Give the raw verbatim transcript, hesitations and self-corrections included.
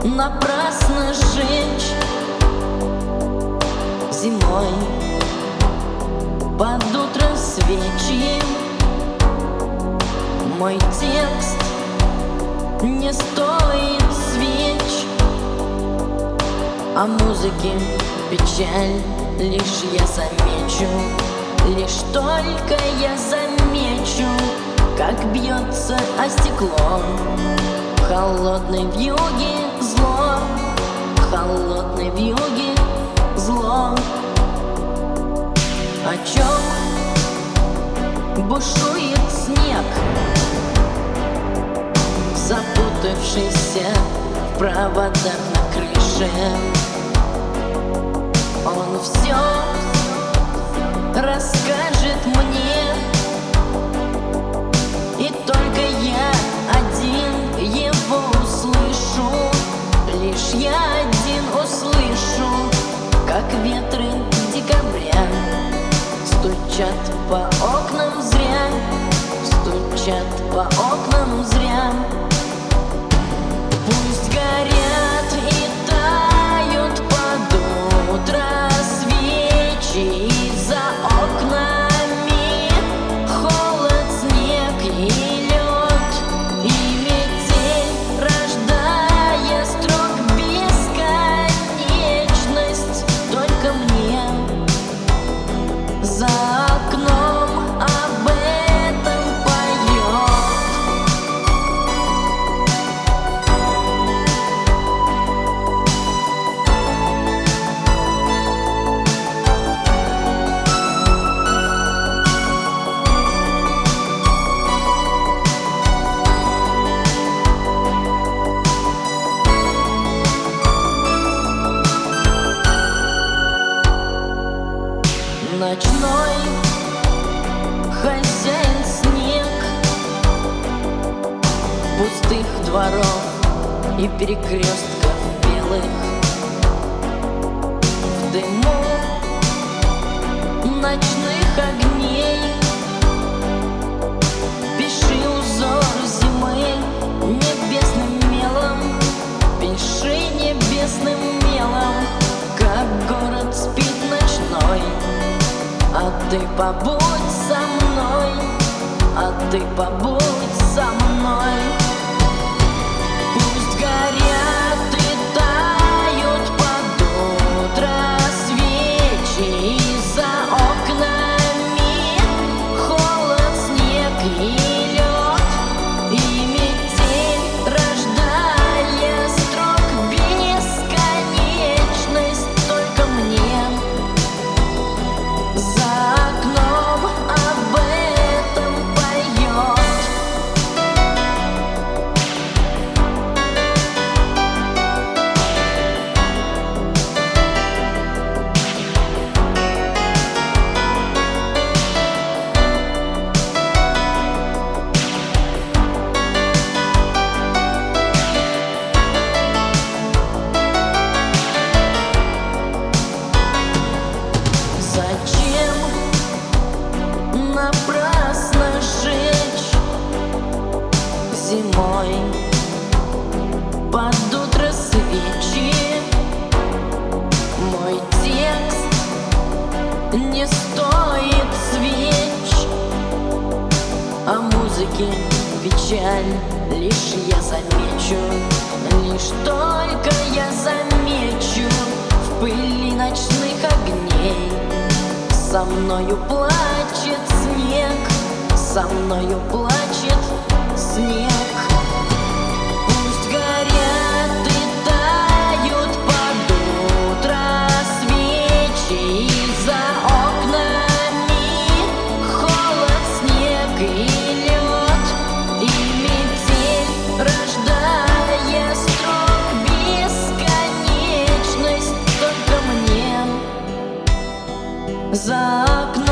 напрасно жечь зимой под утро свечи. Мой текст не стоит свеч, а музыке печаль лишь я замечу. Лишь только я замечу, как бьется о стекло холодной вьюги зло, холодной вьюги зло. О чем бушует снег, запутавшийся в проводах на крыше. Он все расскажет мне, и только я один его услышу. Лишь я один услышу, как ветры декабря стучат по окнам зря, стучат по окнам зря. Пусть горят и тают под утро свечи, и за окнами холод, снег и лед, и метель, рождая строк бесконечность. Только мне за окном об этом поет. Ночной хозяин снег пустых дворов и перекрестков белых. В дыму ночных огней пиши узор зимы небесным мелом, пиши небесным мелом, как город спит ночной. А ты побудь со мной, а ты побудь со мной. Пусть горят и тают под утро свечи, и за окнами холод, снег и лед, и метель, рождая строк бесконечность. Только мне за окном об этом поет. Зачем напрасно жечь зимой под утро свечи? Мой текст не стоит свеч, а музыке печаль лишь я замечу. Лишь только я замечу в пыли ночных огней. Со мною плачет снег, со мною плачет снег. Пусть горят и тают под утро свечи, и за окнами холод, снег и лед, и метель, рождая строк бесконечность. Только мне за окном